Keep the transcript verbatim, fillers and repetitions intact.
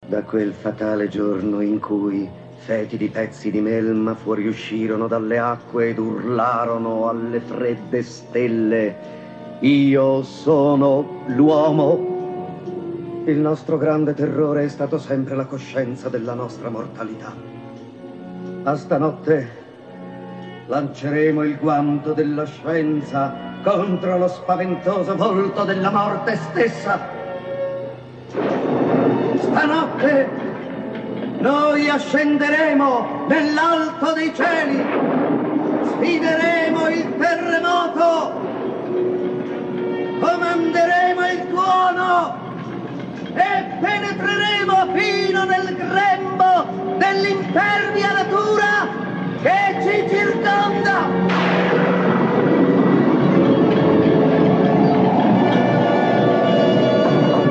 Da quel fatale giorno in cui fetidi pezzi di melma fuoriuscirono dalle acque ed urlarono alle fredde stelle: io sono l'uomo. Il nostro grande terrore è stato sempre la coscienza della nostra mortalità. A stanotte lanceremo il guanto della scienza contro lo spaventoso volto della morte stessa. Stanotte noi ascenderemo nell'alto dei cieli, sfideremo il terremoto, comanderemo il tuono e penetreremo fino nel grembo dell'impervia natura che ci circonda.